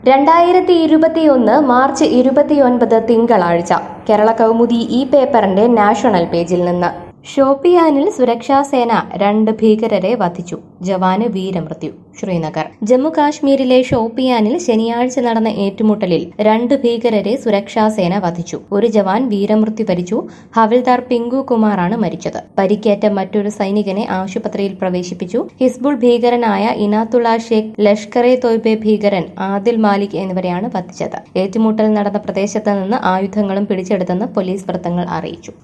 2021 March 29 തിങ്കളാഴ്ച കേരള കൗമുദി ഈ പേപ്പറിന്റെ നാഷണൽ പേജിൽ നിന്ന് ഷോപ്പിയാനിൽ സുരക്ഷാസേന 2 ഭീകരരെ വധിച്ചു. ജവാന് വീരമൃത്യു. ശ്രീനഗർ. ജമ്മു കാശ്മീരിലെ ഷോപ്പിയാനിൽ ശനിയാഴ്ച നടന്ന ഏറ്റുമുട്ടലിൽ 2 ഭീകരരെ സുരക്ഷാസേന വധിച്ചു. ഒരു ജവാൻ വീരമൃത്യു വരിച്ചു. ഹവിൽദാർ പിങ്കു കുമാറാണ് മരിച്ചത്. പരിക്കേറ്റ മറ്റൊരു സൈനികനെ ആശുപത്രിയിൽ പ്രവേശിപ്പിച്ചു. ഹിസ്ബുൾ ഭീകരനായ ഇനാത്തുള്ള ഷേഖ്, ലഷ്കറെ തോയ്ബെ ഭീകരൻ ആദിൽ മാലിക് എന്നിവരെയാണ് വധിച്ചത്. ഏറ്റുമുട്ടൽ നടന്ന പ്രദേശത്ത് നിന്ന് ആയുധങ്ങളും പിടിച്ചെടുത്തെന്ന് പോലീസ് വൃത്തങ്ങൾ അറിയിച്ചു.